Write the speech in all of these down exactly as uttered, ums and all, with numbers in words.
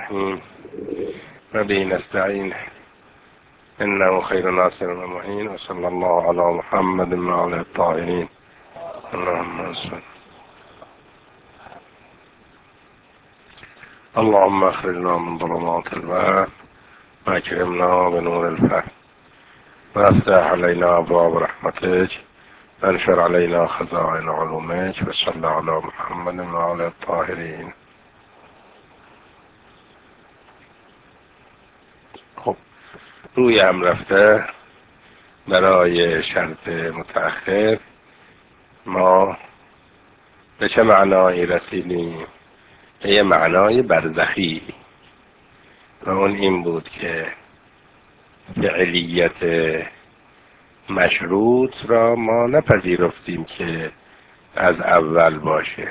الرحيم وبه نستعين إنه خير ناصر ومعين وصلى الله على محمد وعلى الطاهرين. اللهم صل اللهم اخرجنا من ظلمات الوهم واكرمنا بنور الفهم وافتح علينا ابواب رحمتك وانشر علينا خزائن علومك وصل على محمد وعلى الطاهرين. خب روی هم رفته برای شرط متأخر ما به چه معنایی رسیدیم؟ به یه معنای برزخی و اون این بود که فعلیت مشروط را ما نپذیرفتیم که از اول باشه،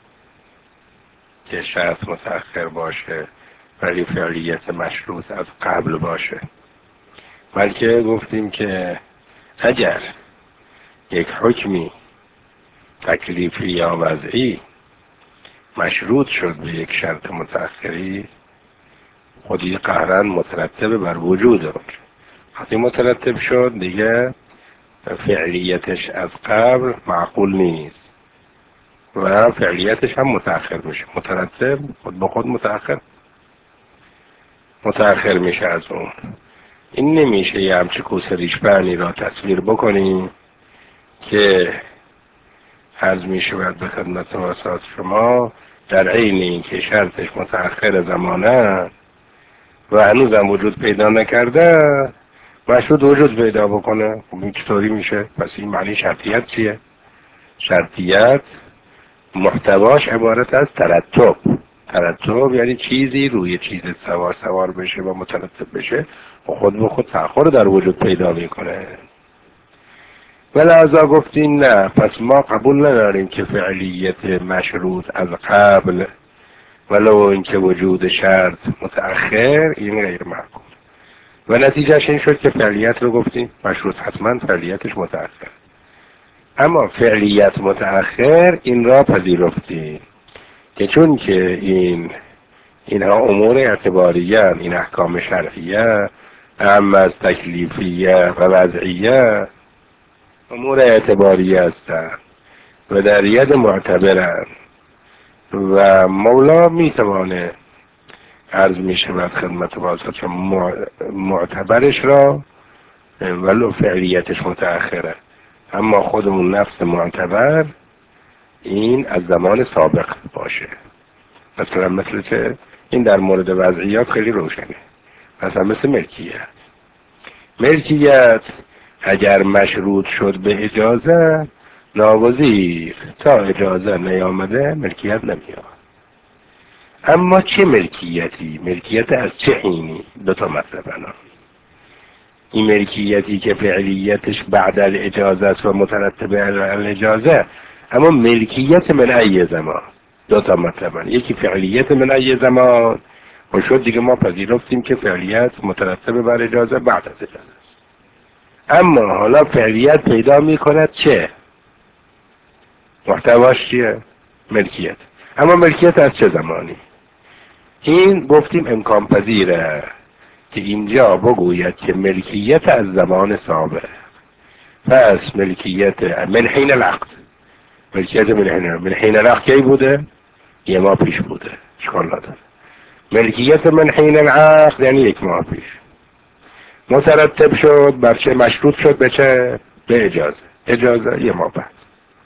که شرط متأخر باشه ولی فعلیت مشروط از قبل باشه، بلکه گفتیم که اگر یک حکمی تکلیفی یا وضعی مشروط شد به یک شرط متأخری، خودی قهرن مترتب بر وجود اون. وقتی مترتب شد دیگه فعلیتش از قبل معقول نیست و فعلیتش هم متأخر میشه. مترتب خود به خود متأخر متأخر میشه از اون. این نمیشه یه همچه کوسه ریشبرنی را تصویر بکنیم که عرض میشه باید به خدمت واسط شما در عین این که شرطش متأخر زمانه و هنوز هم وجود پیدا نکرده مشروط وجود پیدا بکنه. خب این چطوری میشه؟ پس این معنی شرطیت چیه؟ شرطیت محتواش عبارت از ترتب. ترتب یعنی چیزی روی چیز سوار سوار بشه و مترتب بشه و خود به خود تأخر در وجود پیدا میکنه. ولذا گفتیم نه، پس ما قبول نداریم که فعلیت مشروط از قبل ولو اینکه وجود شرط متأخر این غیر معقول. و نتیجهش این شد که فعلیت رو گفتیم مشروط حتما فعلیتش متأخر، اما فعلیت متأخر این را پذیرفتیم که چون که این اینها امور اعتباریه، این احکام شرعیه اما از تکلیفیه و وضعیه امور اعتباریه هستند و در ید معتبرند و مولا میتوانه عرض میشه بر خدمت واسط معتبرش را ولو فعلیتش متأخره، اما خودمون نفس معتبر این از زمان سابق باشه. مثلا مثل چه؟ این در مورد وضعیات خیلی روشنه. مثلا مثل ملکیت. ملکیت اگر مشروط شد به اجازه ناگزیر تا اجازه نیامده ملکیت نمیاد. اما چه ملکیتی؟ ملکیت از چه حینی؟ دو تا مطلب الان. این ملکیتی که فعلیتش بعد الاجازه است و مترتب علی الاجازه، اما ملکیت من ای زمان دو تا مطلب. یکی فعلیت من ای زمان و شد دیگه ما پذیرفتیم که فعلیت مترتب بر اجازه بعد از اجازه است. اما حالا فعلیت پیدا میکند چه؟ محتواش چیه؟ ملکیت. اما ملکیت از چه زمانی؟ این گفتیم امکان پذیره که اینجا بگوید که ملکیت از زمان سابق. پس ملکیت من حین العقد، ملکیت من حین من حین العقد کی بوده؟ یه ماه پیش بوده، اشکال نداره. ملکیت من حین العقد یعنی یک ماه پیش مترتب شد بر چه؟ مشروط شد به چه؟ به اجازه. اجازه یه ماه بعد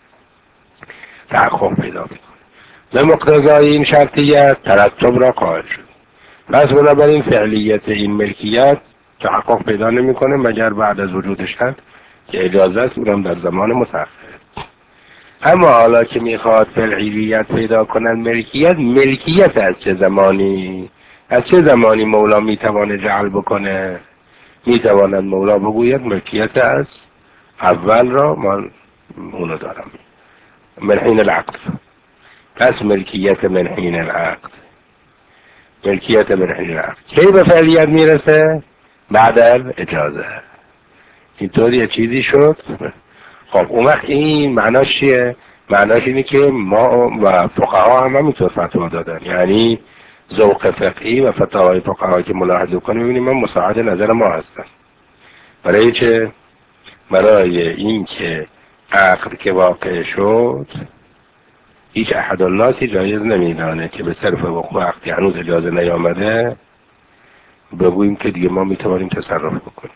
تحقق پیدا میکنه. به مقتضای این شرطیت ترتب را قائل شد. پس بنابراین فعلیت این ملکیت تحقق پیدا نمیکنه مگر بعد از وجود شرط که اجازه است، اونم در زمان متأخر. اما حالا که میخواد فعلیت پیدا کنن ملکیت، ملکیت از چه زمانی؟ از چه زمانی مولا میتوانه جعل بکنه؟ میتواند مولا بگوید ملکیت از اول را من اونو دارم من حین العقد. پس ملکیت من حین العقد، ملکیت من حین العقد کی به فعلیت میرسه؟ بعد از اجازه. اینطوری یه چیزی شد. خب اون وقت این معناش چیه؟ معناش اینه که ما و فقها هم همینطور فتوا دادن، یعنی ذوق فقهی و فتاوای فقها که ملاحظه کنیم ببینیم من مساعد نظر ما هستن. برای چه؟ برای این که عقد که واقع شد هیچ احد الناسی جایز نمیدانه که به صرف وقوع عقدی هنوز اجازه نیامده بگوییم که دیگه ما میتوانیم تصرف بکنیم.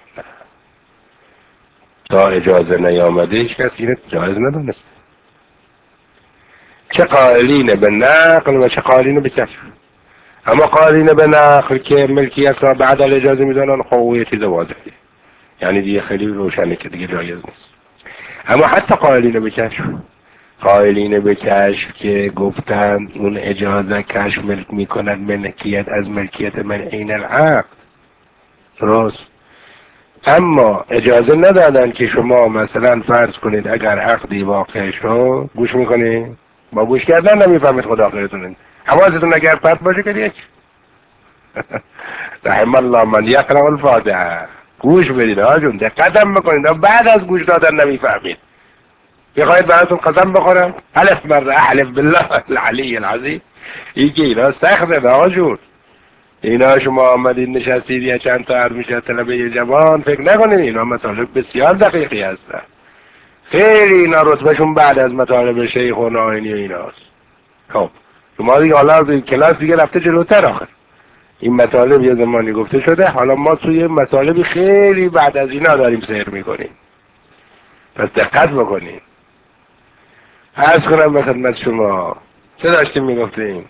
تا اجازه نیامده هیچ کسی اینه جایز ندانست، چه قائلین به نقل و چه قائلین به کشف. اما قائلین به نقل که ملکیت را بعد اجازه میدانن خب یه چیز واضحه، یعنی دیگه خیلی روشنه که دیگه جایز نیست. اما حتی قائلین به کشف، قائلین به کشف که گفتن اون اجازه کشف ملک میکند ملکیت از ملکیت من عین العقد، درست، اما اجازه ندادن که شما مثلا فرض کنید اگر عقدی واقع شد گوش میکنید، با گوش کردن نمیفهمید خدا خیرتون، حواستون اگر پرت باشه که دیگه رحم الله من یقرأ الفاتحه، گوش بدید آجون، دقتم بکنید، بعد از گوش دادن نمیفهمید بخواید براتون قسم بخورم الف مرة احلف بالله العلی العظیم، این که اینا سخته آجون. اینا شما آمدید نشستید یا چند تا عرض میشه طلبه جوان، فکر نکنید اینا مطالب بسیار دقیقی هستن، خیلی اینا رتبهشون بعد از مطالب شیخ و ناینی و ایناست. خب شما دیگه حالا کلاس دیگه رفته جلوتر، آخر این مطالب یه زمانی گفته شده، حالا ما توی مطالبی خیلی بعد از اینا داریم سیر میکنیم، پس دقت بکنیم. عرض کنم به خدمت شما چه داشتیم میگفتیم؟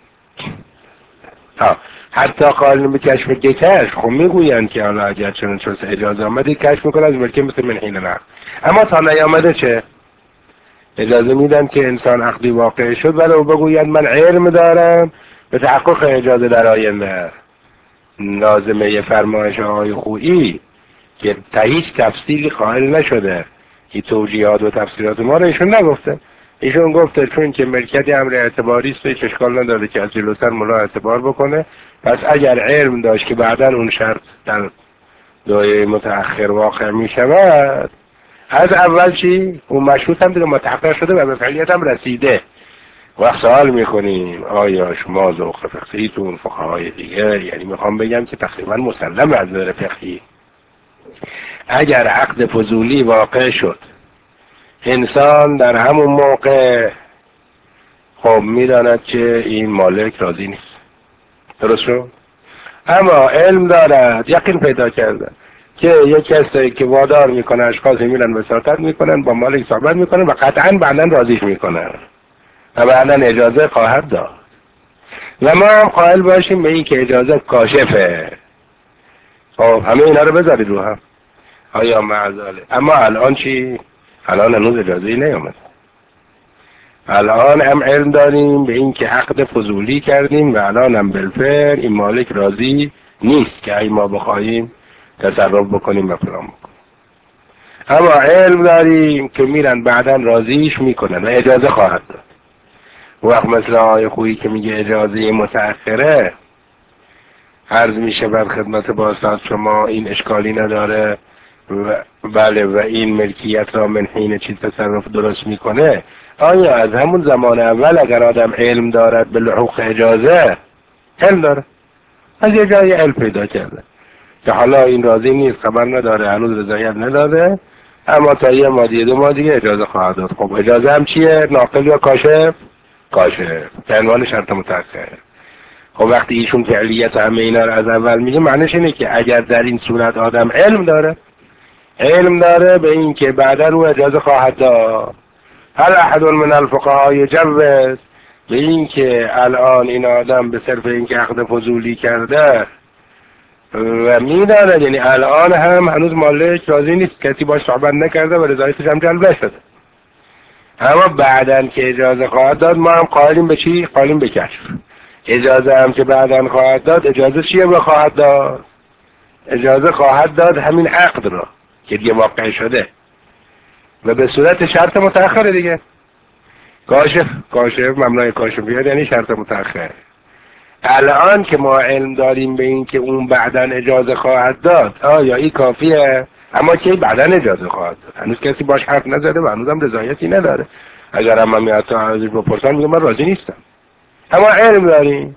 ها حتی قائلین به کشف کشف خب میگویند که حالا اگر چنین چوز اجازه آمده کشف میکنه از ملکه مثل من حین نه، اما تا نیامده چه؟ اجازه میدن که انسان عقدی واقع شد ولو بگوید من علم دارم به تحقق اجازه در آینده. لازمه فرمایش آقای خویی که تا هیچ تفصیلی قائل نشده، این توجیهات و تفسیرات ما رو ایشون نگفته، ایشون گفته چون که ملکیت امر اعتباری است هیچ اشکال نداره که از جلوتر ملا اعتبار بکنه، پس اگر علم داشت که بعدا اون شرط در دایره متأخر واقع می شود، از اول چی؟ اون مشروط هم دیگه متحقق شده و به فعلیت هم رسیده. وقت سوال میکنیم آیا شما ذوق فقهیتون فقهای دیگه، یعنی میخوام بگم که تقریبا مسلم از نظر فقهی اگر عقد فضولی واقع شد انسان در همون موقع خب میداند که این مالک راضی نیست، درست شد؟ اما علم دارد، یقین پیدا کرده که یک کسی که وادار میکنه اشخاصی میرن وساطت میکنن با مالک صحبت میکنن و قطعا بعدا راضیش میکنن و بعدا اجازه خواهد داد و ما هم قائل باشیم به این که اجازه کاشفه. خب همه اینا رو بذارید رو هم آیا معذاله. اما الان چی؟ الان هنوز اجازه ای نیامد، الان هم علم داریم به این که عقد فضولی کردیم و الان هم بالفعل این مالک راضی نیست که ای ما بخواهیم تصرف بکنیم و فلان بکنیم. اما علم داریم که میرن بعدا راضیش میکنن و اجازه خواهد داد. وقت مثل آقای خویی که میگه اجازه متأخره، عرض میشه بر خدمت بازداد شما این اشکالی نداره و بله و این ملکیت را من حین چیز تصرف درست میکنه. آیا از همون زمان اول اگر آدم علم دارد به لحوق اجازه، علم داره از یه جای علم پیدا کرده که حالا این راضی نیست، خبر نداره، هنوز رضایت نداره، اما تا یه مادیه دو مادیه اجازه خواهد داد. خب اجازه هم چیه؟ ناقل یا کاشف؟ کاشف به عنوان شرط متأخر. خب وقتی ایشون فعلیت همه اینا رو از اول میگه معنیش اینه که اگر در این صورت آدم علم داره، علم داره به این که بعدا او اجازه خواهد داد. هل احد من الفقهاء یجوز به این که الان این آدم به صرف این که عقد فضولی کرده و میداند، یعنی الان هم هنوز مالک راضی نیست، کسی باش صحبت نکرده و رضایتش هم جلب نشده، اما بعدن که اجازه خواهد داد ما هم قائلیم به چی؟ قائلیم به کشف. اجازه هم که بعدن خواهد داد، اجازه چیه به خواهد داد؟ اجازه خواهد داد همین عقد را که دیگه واقع شده و به صورت شرط متأخر دیگه. کاشف کاشف ممنوع کاشف بیاد یعنی شرط متأخر. الان که ما علم داریم به این که اون بعدن اجازه خواهد داد، آیا این کافیه؟ اما که بعدن اجازه خواهد داد، هنوز کسی باش حرف نزده و هنوز هم رضایتی نداره. اگر هم من میاد ازش بپرسن میگه من راضی نیستم، اما علم داریم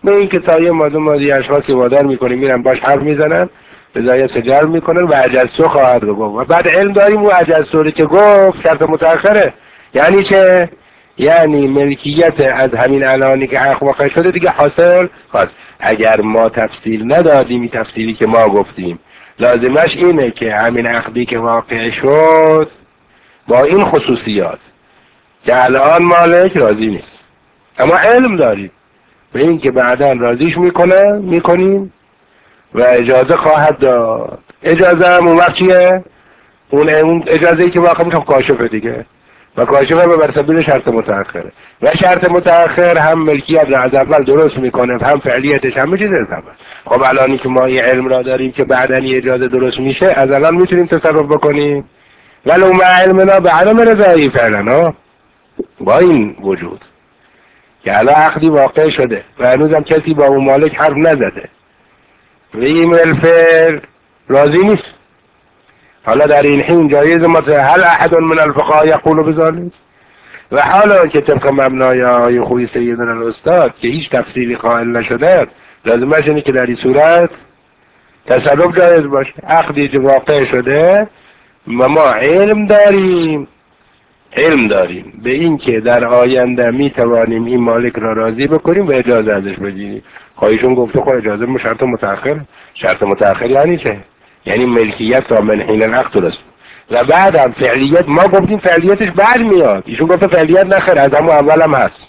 به این که تا یه ماده مادی اشخاصی وادار میکنیم میرن باش حرف میزنن، رضایت جلب میکنن و اجزا خواهد رو گفت. و بعد علم داریم و اجزا که گفت شرط متأخره. یعنی چه؟ یعنی ملکیت از همین الانی که حق واقع شده دیگه حاصل خواست. اگر ما تفصیل ندادیم، این تفصیلی که ما گفتیم لازمش اینه که همین عقدی که واقع شد با این خصوصیات که الان مالک راضی نیست، اما علم داریم به این که بعدا راضیش میکنه میکنیم و اجازه خواهد داد. اجازه هم اون وقت چیه؟ اون اجازه‌ای که واقع میشه کاشفه دیگه، و کاشفه به برسبیل شرط متأخره و شرط متأخر هم ملکیت را از اول درست میکنه، هم فعلیتش همه چیز از اول. خب الانی که ما یه علم را داریم که بعداً اجازه درست میشه، از الان میتونیم تصرف بکنیم ولو مع علمنا به عدم رضایی فعلا. با این وجود که الان عقدی واقع شده و هنوزم کسی با اون مالک حرف نزده و این الفعل راضی نیست، حالا در این حین جایز مثل هل احد من الفقهاء یقول بذلک؟ و حالا که طبق مبنای آقای خوی سیدنا الاستاد که هیچ تفصیلی قائل نشده، لازمش اینه که در این صورت تصرف جایز باشه. عقدی که واقع شده و ما علم داریم علم داریم به این که در آینده می توانیم این مالک را راضی بکنیم و اجازه ازش بگیریم. خواهیشون گفته خب اجازه به شرط متأخر. شرط متأخر یعنی چه؟ یعنی ملکیت تا من حین العقد درست و بعد هم فعلیت. ما گفتیم فعلیتش بعد میاد، ایشون گفته فعلیت نخیر، از همون اول هم هست.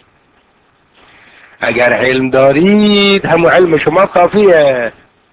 اگر علم دارید همون علم شما کافیه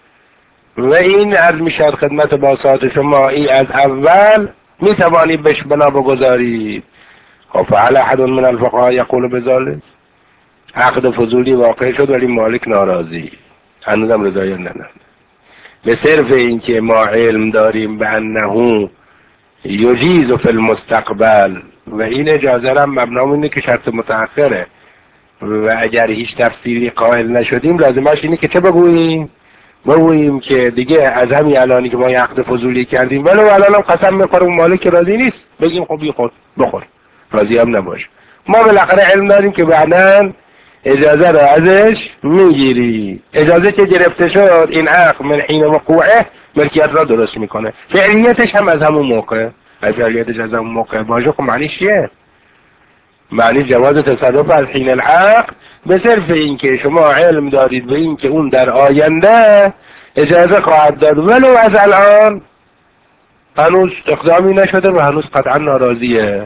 و این عرض میشد خدمت باسات شما این از اول می توانید بهش بنا بگذارید. خب فعل احد من الفقهاء یقول بذلک؟ عقد فضولی واقع شد ولی مالک ناراضی، هنوزم رضایت نداد به صرف اینکه ما علم داریم به انه یجیز فی المستقبل و این اجازه هم مبنا اینه که شرط متأخره و اگر هیچ تفسیری قائل نشدیم لازمش اینه که چه بگوییم؟ بگوییم که دیگه از همین الانی که ما عقد فضولی کردیم ولو الان هم قسم میخورم مالک راضی نیست، بگیم خب بی خود بخور راضی هم نباش. ما بالاخره علم داریم که بعداً اجازه را ازش میگیری. اجازه که گرفته شد این عقد من حین وقوعه ملکیت را درست میکنه، فعلیتش هم از همون موقع. از فعلیتش از همون موقع باشه خب معنیش چیه؟ معنی جواز تصرف از حین العقد به صرف این که شما علم دارید به این که اون در آینده اجازه خواهد داد ولو از الان هنوز اقدامی نشده و هنوز قطعا ناراضیه.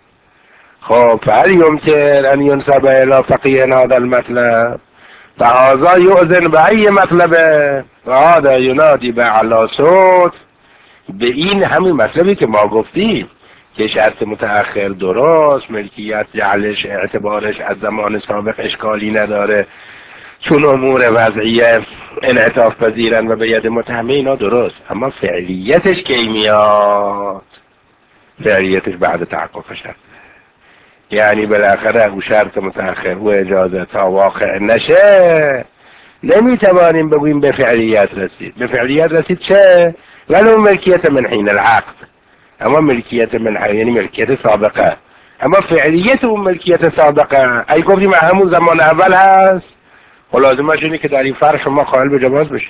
خب فهل یمکن ان ینسب الی فقیه هذا المطلب فهذا یؤذن به ای مطلبه و هذا ینادی به اعلی صوت. به این همین مطلبی که ما گفتیم که شرط متأخر درست، ملکیت جعلش اعتبارش از زمان سابق اشکالی نداره چون امور وضعیه انعطاف پذیرن و به ید متهمه اینا درست، اما فعلیتش کی میاد؟ فعلیتش بعد تحقق شرط. یعنی بالاخره او شرط متأخر او اجازه تا واقع نشه نمیتوانیم بگوییم به فعلیت رسید. به فعلیت رسید چه؟ ولو ملکیت من حین العقد، اما ملکیت من حین یعنی ملکیت سابقه، اما فعلیت اون ملکیت سابقه ای گفتیم همون زمان اول هست و لازمش اینه که در این فرق شما قائل به جواز بشه.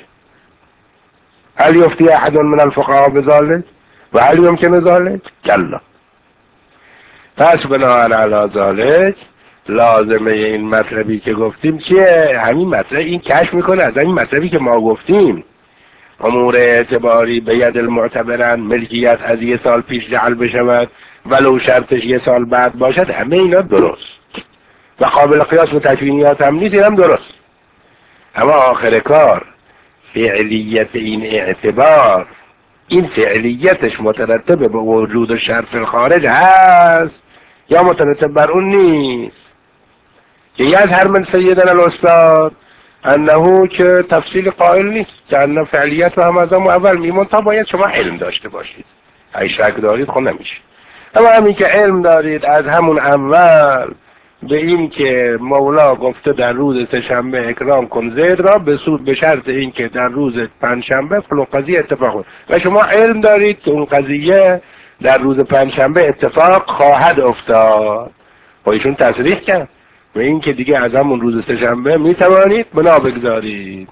هل یفتی احد من الفقهاء بذلک و هل یمکن ذلک؟ کلا. پس بناهن علی ذلک لازمه این مطلبی که گفتیم که همین مطلب این کشف میکنه از همین مطلبی که ما گفتیم امور اعتباری به ید المعتبرن، ملکیت از یه سال پیش جعل بشود ولو شرطش یه سال بعد باشد، همه اینا درست و قابل قیاس و تکوینیات هم نیست، هم درست. اما آخر کار فعلیت این اعتبار، این فعلیتش مترتب به وجود شرط الخارج هست یا مترتب بر اون نیست؟ که یظهر من سیدنا الاستاد انه که تفصیل قائل نیست که انه فعلیت و هم از هم اول میمون تا باید شما علم داشته باشید. ای شک دارید خب نمیشه. اما همین که علم دارید از همون اول به این که مولا گفته در روز سه‌شنبه اکرام کن زید را به سود به شرط این که در روز پنجشنبه فلان قضیه اتفاق بود و شما علم دارید که اون قضیه در روز پنجشنبه اتفاق خواهد افتاد و ایشون تصریح کرد و این که دیگه از همون روز سه‌شنبه میتوانید بنا بگذارید.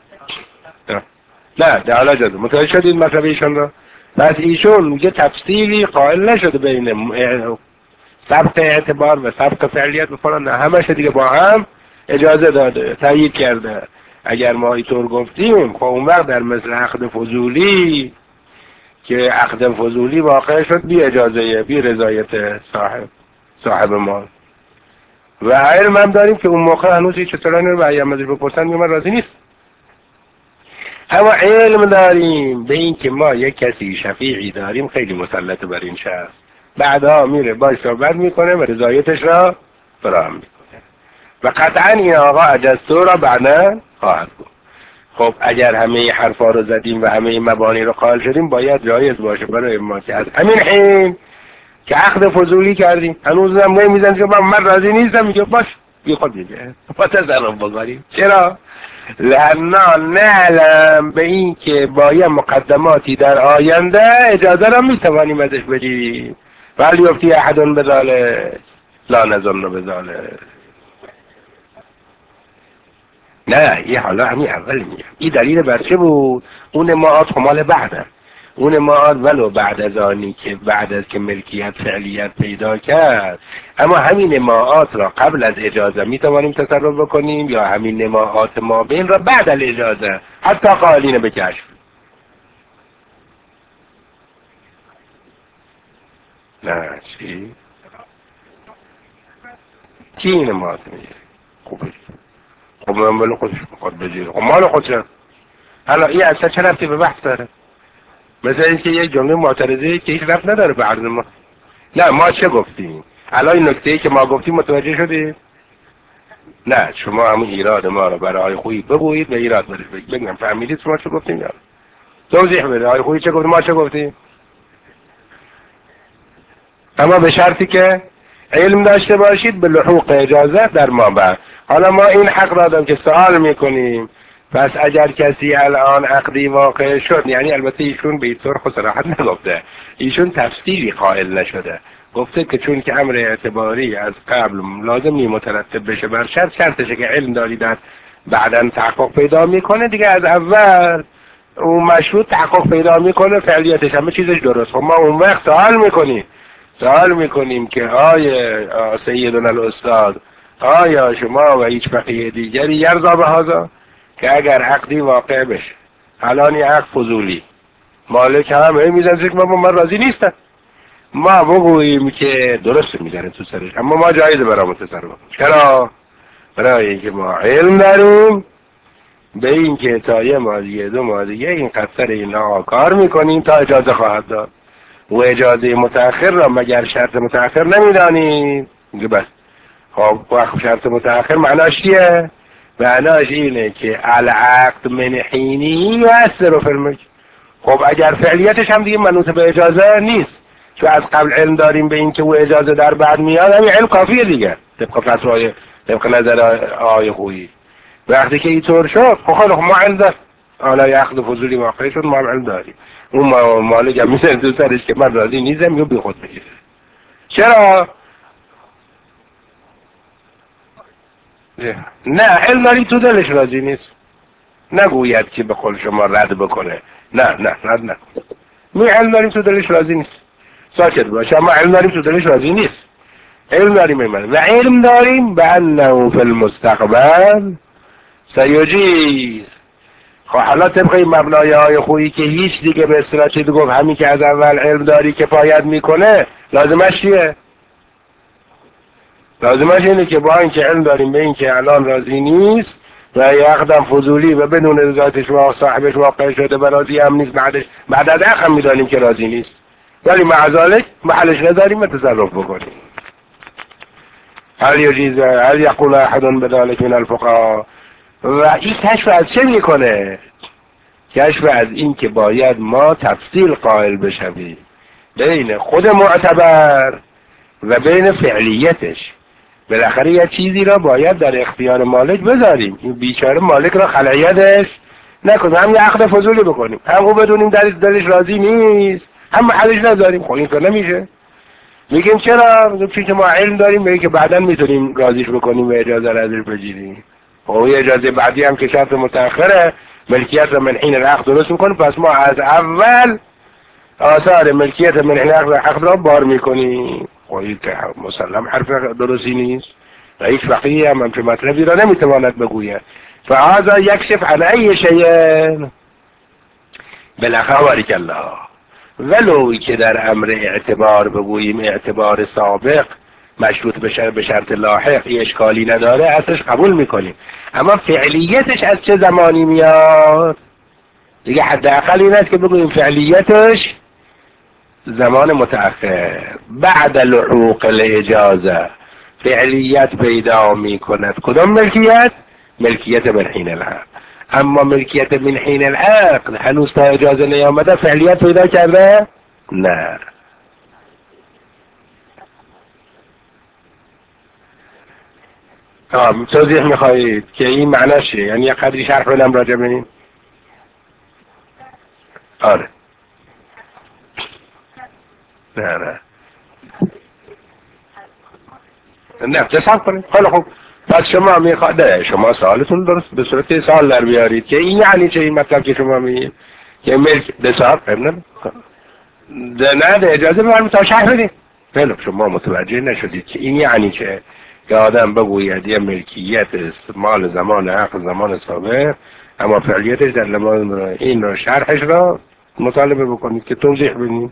نه در حالا جاده متوجه شدید مطلب ایشون را؟ پس ایشون میگه تفصیلی قائل نشده بین سبق اعتبار و سبق فعلیت بکنن، نه همش دیگه با هم اجازه داده، تایید کرده. اگر ما اینطور گفتیم خب اون وقت در مثل عقد فضولی که عقد فضولی واقع شد بی اجازه بی رضایت صاحب صاحب مال و علم هم داریم که اون موقع هنوز هیچ اطلاعی رو به ایام ازش بپرسن میگه من راضی نیست. اما علم داریم به این که ما یک کسی شفیعی داریم خیلی مسلط بر این شخص، بعدا میره باش صحبت میکنه و رضایتش را فراهم میکنه و قطعا این آقا اجازه را بعدا خواهد بود. خب اگر همه حرفا رو زدیم و همه مبانی رو قائل شدیم باید جایز باشه برای ما که از همین حین که عقد فضولی کردیم هنوز هم نمیزن که من, من راضی نیستم، میگه باش بی خود میگه با تصرف بگاریم. چرا؟ لحنا نعلم به این که با یه مقدماتی در آینده اجازه را میتوانیم ازش بگیریم ولی یفتی احدون بذاله لا نظن بذاله. نه این حالا همین اول میگم این دلیل بر چه بود؟ اون ماعات خمال بعدن، اون ماعات ولو بعد از آنی که بعد از که ملکیت فعلیت پیدا کرد، اما همین نماعات را قبل از اجازه میتوانیم تصرف بکنیم یا همین نماعات ما بین را بعد از اجازه حتی قائلین به کشف. نه چی؟ کی این نماعات میگه؟ خوبه خب من بلو خودش بخواد بجیره خب مال خودش. حالا این اصلا چه رفتی به بحث داره؟ مثل اینکه یک جمله معترضه که هیچ رفت نداره به عرض ما. نه ما چه گفتیم؟ الان این نکته‌ای که ما گفتیم متوجه شدید؟ نه شما همون ایراد ما رو برای خویی بگویید و ایراد برش بگید. بگم فهمیدید شما چه گفتیم یا؟ توضیح بده آقای خویی چه گفتیم ما چه گفتیم؟ اما به شرطی که علم داشته باشید به لحوق اجازت در ما بعد. حالا ما این حق را داریم که سوال میکنیم پس اگر کسی الان عقدی واقع شد، یعنی البته ایشون به این طور خود صراحت نگفته، ایشون تفسیری قائل نشده، گفته که چون که امر اعتباری از قبل لازم نی مترتب بشه بر شرط، شرطشه که علم داری در بعداً تحقق پیدا میکنه دیگه، از اول اون مشروط تحقق پیدا میکنه فعلیتش همه چیزش درست. خب ما اون وقت سوال میکنیم سوال میکنیم که آیا سیدنا الاستاد آیا شما و هیچ فقیه دیگری یرضا به هذا که اگر عقدی واقع بشه الان یه عقد فضولی مالک هم میزن که ما من راضی نیستم، ما بگوییم که درست میزنه تو سرش اما ما جایزه برای متصرف. چرا؟ برای اینکه ما علم داریم به این که تا یه ماضیه دو ماضیه این قصر اینا کار میکنیم تا اجازه خواهد داد و اجازه متأخر را مگر شرط متأخر نمیدانید؟ میگه بس. خب وقت شرط متأخر معناش چیه؟ معناش اینه که العقد من حینی و اثر فی الملک. خب اگر فعلیتش هم دیگه منوط به اجازه نیست چون از قبل علم داریم به این که او اجازه در بعد میاد، همین علم کافیه دیگه طبق فتوای طبق نظر آقای خویی. وقتی که اینطور شد خب خیلی ما علم داریم، حالا یه عقد فضولی واقع شد ما هم علم داریم، اون مالک هم میزن تو سرش که من راضی نیستم یا بی خود بگیره. چرا؟ نه علم داریم تو دلش راضی نیست، نگوید که به قول شما رد بکنه، نه نه رد نکن، می علم داریم تو دلش راضی نیست ساکت باشه، اما علم داریم تو دلش راضی نیست، علم داریم ایمان و علم داریم به انه فی المستقبل سیجیز. خب حالا طبق این مبنای های خویی که هیچ دیگه به اصطلاح چیزی گفت همین که از اول علم داری کفایت میکنه، لازمش چیه؟ لازمش اینه که با این که علم داریم به این که الان راضی نیست و یه عقدم فضولی و بدون رضایتش و صاحبش واقع شده و راضی هم نیست، بعدش بعد از عقد هم میدانیم که راضی نیست ولی معذالک محلش نداریم و تصرف بکنیم. هل یجیز هل یقول احد بذلک من الفقهاء. و این کشف از چه میکنه؟ کشف از این که باید ما تفصیل قائل بشویم بین خود معتبر و بین فعلیتش. بالاخره یه چیزی را باید در اختیار مالک بذاریم، این بیچاره مالک را خلایتش نکنیم، هم یه عقد فضولی بکنیم هم او بدونیم در دلش راضی نیست هم محلش نذاریم. خب این که نمیشه. میگیم چرا؟ میگیم چون که ما علم داریم میگه که بعدا میتونیم راضیش بکنیم و اجازه را ازش بگیریم. و اجازه بعدی هم که شرط متأخره ملکیت رو من حین العقد درست میکنه، پس ما از اول آثار ملکیت من حین العقد را بار میکنیم. خب این که مسلم حرف درستی نیست و هیچ فقیه هم همچه مطلبی را نمیتواند بگوید. فهذا یکشف عن ای شیء بالاخره بارک الله، ولوی که در امر اعتبار بگوییم اعتبار سابق مشروط به شرط به شرط لاحق ای اشکالی نداره، اصلش قبول میکنیم. اما فعلیتش از چه زمانی میاد دیگه؟ حداقل این است که بگوییم فعلیتش زمان متأخر بعد لحوق الاجازه فعلیت پیدا میکند. کدام ملکیت؟ ملکیت من حین العقد. اما ملکیت من حین العقد هنوز تا اجازه نیامده فعلیت پیدا کرده؟ نه. آه توضیح میخواهید که این معناش چیه؟ یعنی یک قدری شرح بدم راجع به این؟ آره. نه نه نه تصاب کنید. خیلی خوب. پس شما میخواد شما سوالتون درست به صورت سوال در بیارید که این یعنی چه این مطلب که شما میگید که ملک تصاب نه نه ده اجازه بفرمایید تا شرح بدید. خیلی شما متوجه نشدید که این یعنی که که آدم بگوید یه ملکیت است مال زمان عقد زمان سابق اما فعلیتش در زمان این رو شرحش را مطالبه بکنید که توضیح بدید.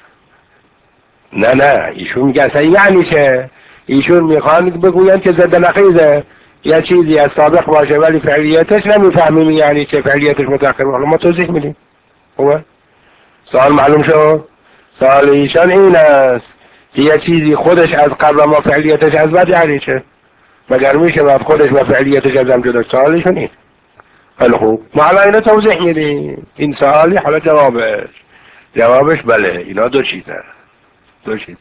نه نه ایشون میگه اصلا یعنی چه؟ ایشون میخوان بگوین که ضد نقیضه، یه چیزی از سابق باشه ولی فعلیتش نمیفهمیم یعنی چه، فعلیتش متأخر. حالا ما توضیح میدیم. خوبه؟ سوال معلوم شد؟ سوال ایشان این است که یه چیزی خودش از قبل ما فعلیتش از بعد یعنی چه؟ مگر میشه بعد خودش و فعلیتش از هم جدا؟ سوالشون این. خیلی خوب ما حالا اینو توضیح میدیم. این سوالی حالا جوابش جوابش بله اینا دو چیزه. دو چیزه.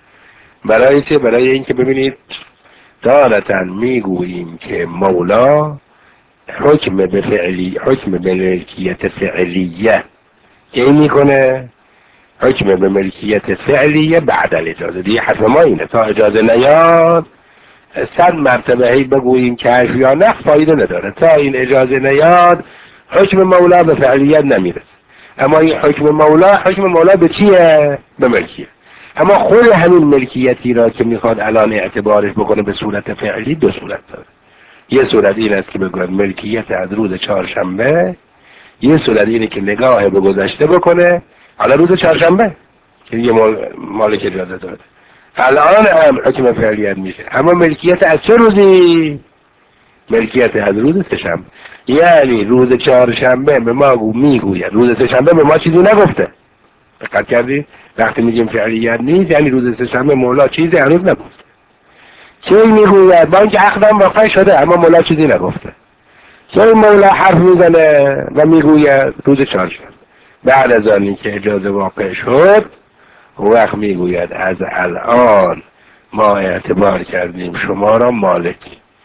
برای چه؟ برای اینکه ببینید تارة میگوییم که مولا حکم به فعلی حکم به ملکیت فعلیه که این میکنه حکم به ملکیت فعلیه بعد الاجازه. دیگه حرف ما اینه تا اجازه نیاد صد مرتبه هی بگوییم کشف یا نخ فایده نداره. تا این اجازه نیاد حکم مولا به فعلیت نمیرسه. اما این حکم مولا حکم مولا به چیه؟ به ملکیت. اما خود همین ملکیتی را که میخواد الان اعتبارش بکنه به صورت فعلی دو صورت داره. یه صورت این است که بگوید ملکیت از روز چهارشنبه، یه صورت اینه که نگاه به گذشته بکنه حالا روز چهارشنبه که یه مال مالک اجازه داده الان هم حکم فعلیت میشه. اما ملکیت از چه روزی؟ ملکیت از روز سه‌شنبه. یعنی روز چهارشنبه به ما میگوید، روز سه‌شنبه به ما چیزی نگفته. دقت کردی؟ وقتی میگیم فعلیت نیست یعنی روز سه‌شنبه مولا چیزی هنوز نگفته. چه میگوید؟ با اینکه عقدم واقع شده اما مولا چیزی نگفته. چه مولا حرف میزنه و میگوید روز چهارشنبه. بعد از آنی که اجازه واقع شد وقت میگوید از الان ما اعتبار کردیم شما را مالک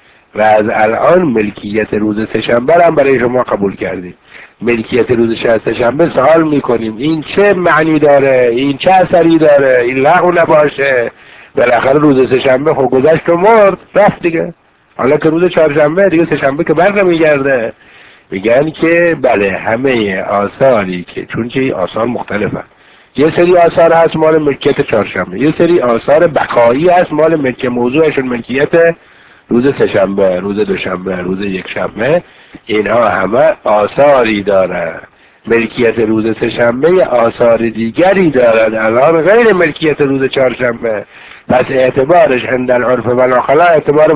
و از الان ملکیت روز سه‌شنبه هم برای شما قبول کردیم. ملکیت روز سه‌شنبه سوال میکنیم این چه معنی داره؟ این چه اثری داره؟ این لغو نباشه. بالاخره روز سه‌شنبه خب گذشت و مرد رفت دیگه. حالا که روز چهارشنبه دیگه سه‌شنبه که بر نمیگرده. میگن که بله همه آثاری که چون که آثار مختلفه، یه سری آثار هست مال ملکیت چهارشنبه، یه سری آثار بقایی هست مال ملک موضوعشون ملکیت روز سه‌شنبه، روز دوشنبه، روز یکشنبه. اینها همه آثاری داره. ملکیت روز سه‌شنبه آثار دیگری دارد الان غیر ملکیت روز چهارشنبه. پس اعتبارش عند العرف و الاخلا اعتبار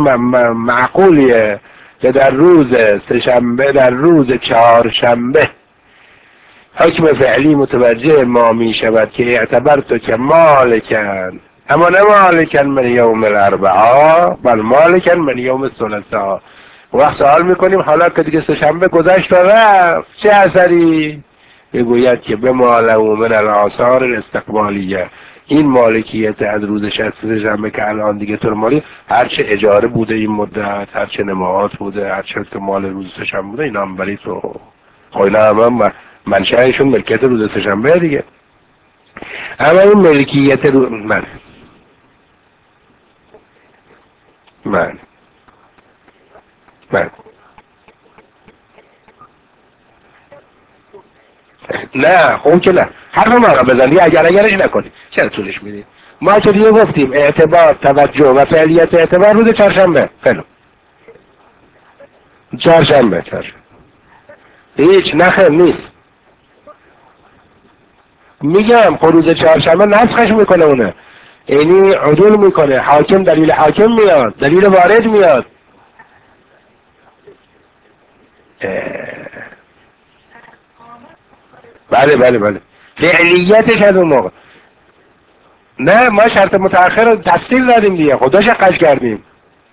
معقولیه که در روز سه‌شنبه در روز چهارشنبه حکم فعلی متوجه ما می شود که اعتبرت که مالکن، اما نه مالکن من یوم الاربعاء بل مالکن من یوم الثلاثاء. وقت سوال میکنیم حالا که دیگه سه‌شنبه گذشت و رفت چه اثری؟ میگوید که به مالو من الاثار الاستقبالیه. این مالکیت از روز سه‌شنبه که الان دیگه طور مالی هرچه اجاره بوده این مدت، هرچه نماهات بوده، هرچه که مال روز سه‌شنبه بوده اینا هم برای تو خوینا هم منشأشون ملکیت روز سه‌شنبه دیگه. اما این ملکیت رو من من من نه اون که نه، حرف ما را بزن یه اگر اگرش نکنی. چرا طولش میدید؟ ما که دیگه گفتیم اعتبار توجه و فعلیت اعتبار روز چهارشنبه. خیلی چهارشنبه چهارشنبه هیچ نخیر نیست. میگم خب روز چهارشنبه نسخش میکنه اونه، یعنی عدول میکنه، حاکم دلیل حاکم میاد، دلیل وارد میاد. بله بله بله فعلیتش از اون موقع. نه ما شرط متأخر رو تفصیل دادیم دیگه، خدا شقش کردیم.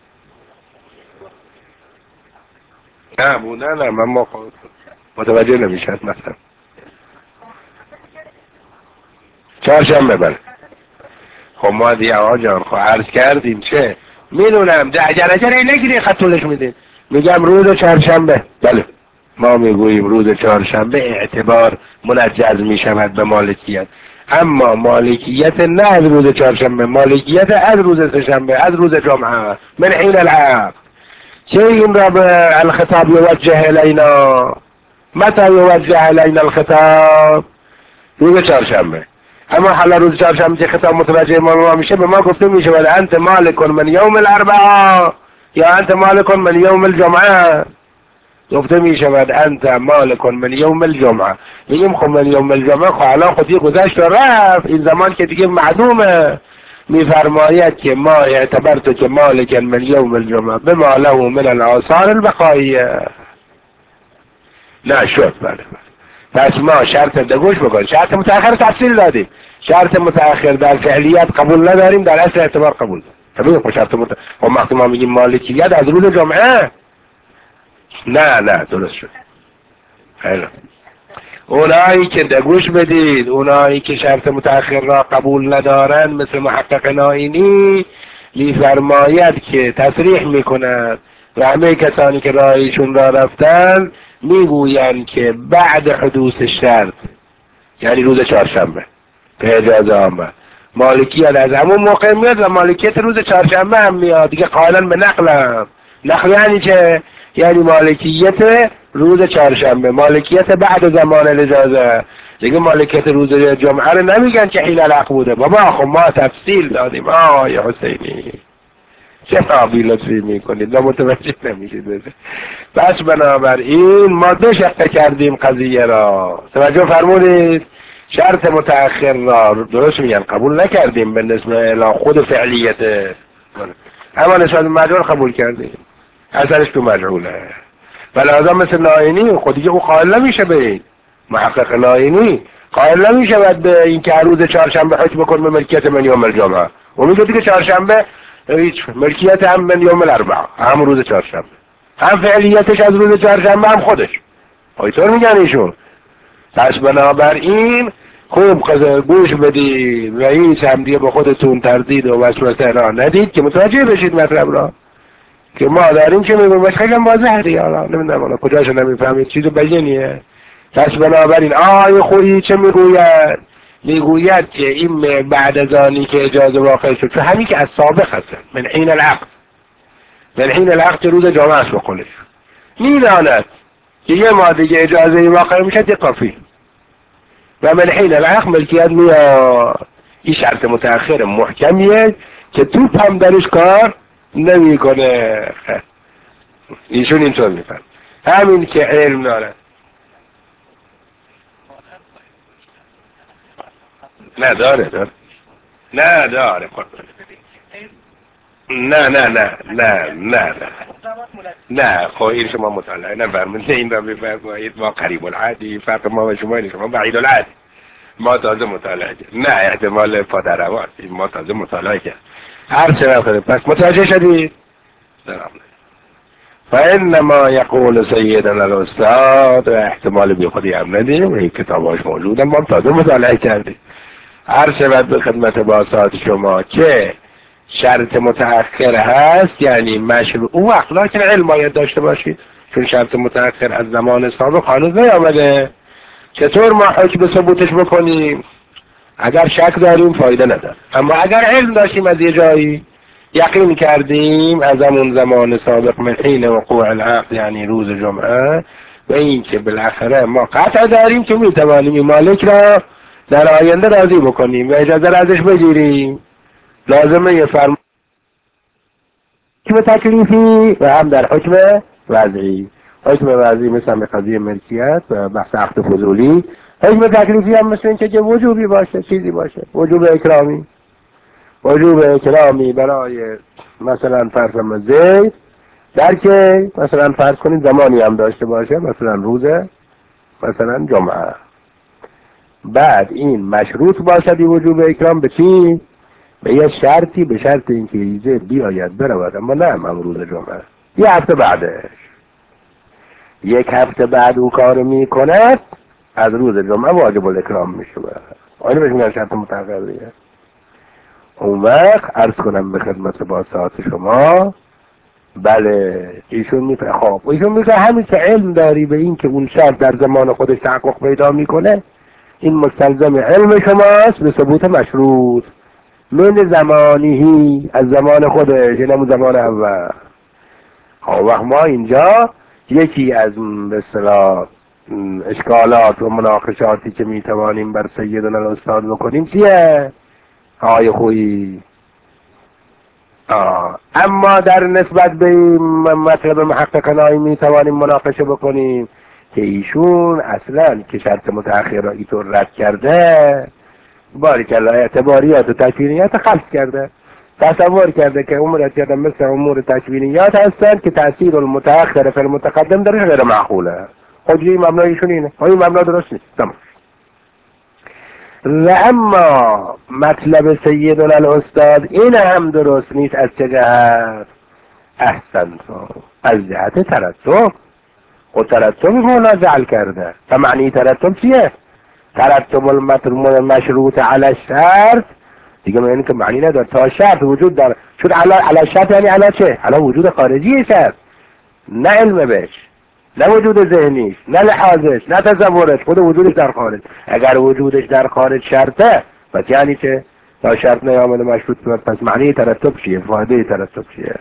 نه بو نه نه من ما متوجه نمیشد مثلا چهارشنبه. بله خب ما دیگه آقا جان خب عرض کردیم چه میدونم عجله عجله نگیری خط طولش میدین. میگم روز چهارشنبه. بله ما میگوییم روز چهارشنبه اعتبار منجز میشود به مالکیت، اما مالکیت نه از روز چهارشنبه، مالکیت از روز سه‌شنبه، از روز جمعه. من حین العقد چه این را به الخطاب یوجه الینا؟ متى یوجه الینا الخطاب؟ روز چهارشنبه. اما حالا روز چهارشنبه که خطاب متوجه ما, ما میشه، به ما گفته میشه ولی انت مالک من یوم الاربعاء یا انت مالک من یوم الجمعه. گفته میشود انت مالک من یوم الجمعه. میگیم خب من یوم الجمعه خب الان خودی گذشت و رفت، این زمان که دیگه معدومه. میفرماید که ما اعتبرت که مالک من یوم الجمعه بما له من الاثار البقائیه. نه شد. بله بله پس ما شرط دگوش بکن، شرط متأخر تفصیل دادیم. شرط متأخر در فعلیت قبول نداریم، در اصل اعتبار قبول داریم. طبیعی خب شرط متأخر خب وقتی ما میگیم مالکیت از روز جمعه. نه نه درست شد. خیلی اونایی که دگوش بدید، اونایی که شرط متأخر را قبول ندارن مثل محقق نائینی میفرماید که تصریح میکند و همه کسانی که راهیشون را رفتن میگویند که بعد حدوث شرط، یعنی روز چهارشنبه به اجازه آمد، مالکیت از همون موقع میاد و مالکیت روز چهارشنبه هم میاد دیگه. قائلا به نقلم. نقل یعنی چه؟ یعنی مالکیت روز چهارشنبه، مالکیت بعد زمان الاجازه دیگه. مالکیت روز جمعه رو نمیگن که حین الحق بوده. بابا خب ما تفصیل دادیم. آقای حسینی چه نابی لطفی میکنید، نه متوجه نمیشید. بس بنابراین ما دو شقه کردیم قضیه را، توجه فرمودید. شرط متأخر را درست میگن قبول نکردیم به نسبت الی خود فعلیت، اما نسبت مجهول قبول کردیم، اثرش تو مجهوله. بلازم مثل نائینی خودی که او قائل نمیشه به این. محقق نائینی قائل نمیشه باید به این که روز چهارشنبه حکم بکن به ملکیت من یوم الجمعه. اون میگه دیگه چهارشنبه هیچ ملکیت هم من یوم الاربعاء، هم روز چهارشنبه، هم فعلیتش از روز چهارشنبه، هم خودش. اینطور میگن ایشون. پس بنابراین خوب گوش بدید و هیچ هم دیگه به خودتون تردید و وسوسه را ندید که متوجه بشید مطلب را که ما داریم که میگویم. بس خیلی هم واضحه دیگه، حالا نمیدونم حالا کجاشو نمیفهمید، چیزو بیانیه. پس بنابراین آقای خویی چه میگوید؟ میگوید که این بعد از آنی که اجازه واقع شد، چون همین که از سابق هست، من حین العقد، من حین العقد روز جمعه است بکنش، میداند که یه ما دیگه اجازه واقع میشه دی کافی و من حین العقد ملکیت میاد. این شرط متأخر محکمیه که توپ هم درش کار نمی کنه. ایشون اینطور میفهم، همین که علم داره. نه داره داره نه داره نه نه نه نه نه نه نه خب این شما مطالعه نفرمونده این را بفرمایید. ما قریب العهدی، فرق ما و شما اینه، شما بعید العهد، ما تازه مطالعه کرد. نه احتمال پادروان، ما تازه مطالعه کرد. هر چه نفره. پس متوجه شدید؟ سلام. فإنما یقول سیدنا الاستاد و احتمال بی خودی هم ندیم، این کتاباش موجودن، ما تازه مطالعه کردیم. هر شود به خدمت باسات شما که شرط متأخر هست یعنی مشروع او اخلاق که علم باید داشته باشید، چون شرط متأخر از زمان سابق هنوز نیامده. چطور ما حکم به ثبوتش بکنیم؟ اگر شک داریم فایده نداره، اما اگر علم داشتیم از یه جایی یقین کردیم از همون زمان سابق من حین وقوع العقد یعنی روز جمعه و این که بالاخره ما قطع داریم که میتوانیم این مالک را در آینده راضی بکنیم و اجازه را ازش بگیریم. لازمه یه فرم حکم تکلیفی و هم در حکم وضعی. حکم وضعی مثل به قضیه ملکیت و بحث عقد فضولی، حکم تکلیفی هم مثل این که که وجوبی باشه، چیزی باشه، وجوب اکرامی، وجوب اکرامی برای مثلا فرض زید در که مثلا فرض کنید زمانی هم داشته باشه، مثلا روز مثلا جمعه، بعد این مشروط باشد وجوب اکرام به چی؟ به یه شرطی، به شرط اینکه ایزه بیاید برود، اما نه هم روز جمعه، یه هفته بعدش، یک هفته بعد او کار میکند از روز جمعه واجب الاکرام میشه. آینه بهش میگن شرط متقرریه. اون وقت عرض کنم به خدمت با ساعت شما، بله ایشون میفه خواب ایشون میگه همین که علم داری به این که اون شرط در زمان خودش تحقق پیدا میکنه، این مستلزم علم شماست به ثبوت مشروط من زمانیهی، از زمان خودش، این همون زمان اول. خب وقت ما اینجا یکی از به اصطلاح اشکالات و مناقشاتی که میتوانیم بر سیدنا الاستاد بکنیم چیه؟ آقای خویی آه. اما در نسبت به مطلب محققانایی میتوانیم مناقشه بکنیم که ایشون اصلا که شرط متأخر را اینطور رد کرده، باریکالله اعتباریات و تکوینیات خلط کرده، تصور کرده که امور کردن مثل امور تکوینیات هستند که تأثیر المتأخر فی المتقدم درش غیر معقوله. خود این مبنایشون اینه، این مبنا درست نیست. تمام. و اما مطلب سیدنا الاستاد این هم درست نیست. از چه جهت؟ احسن تو از جهت ترتب. و ترتب مولا جعل کرده. و معنی ترتب چیه؟ ترتب المشروط علی الشرط دیگه معنی که معنی نداره، تا شرط وجود داره. شد علی علی شرط یعنی علی چه؟ علی وجود خارجی شرط، نه علم بهش، نه وجود ذهنیش، نه لحاظش، نه تصورش، خود وجودش در خارج. اگر وجودش در خارج شرطه پس یعنی چه؟ تا شرط نیامده مشروط بود، پس معنی ترتب چیه؟ فایده ترتب چیه؟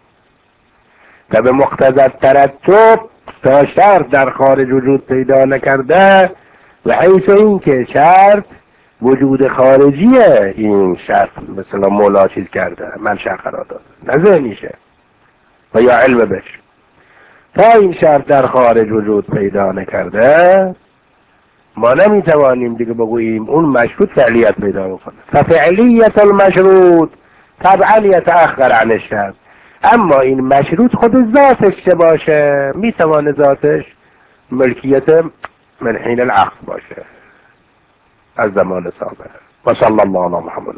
و به مقتضی ترتب تا شرط در خارج وجود پیدا نکرده و حیث این که شرط وجود خارجیه، این شرط مثلا مولا چیز کرده، منشأ قرار داده، نه ذهنیشه و یا علم بهش. تا این شرط در خارج وجود پیدا نکرده ما نمیتوانیم دیگه بگوییم اون مشروط فعلیت پیدا بکنه. ففعلیت المشروط طبعا یتأخر عن الشرط. اما این مشروط خود ذاتش چه باشه؟ میتوانه ذاتش ملکیت من حین العقد باشه از زمان سابق. و صلی الله علی محمد.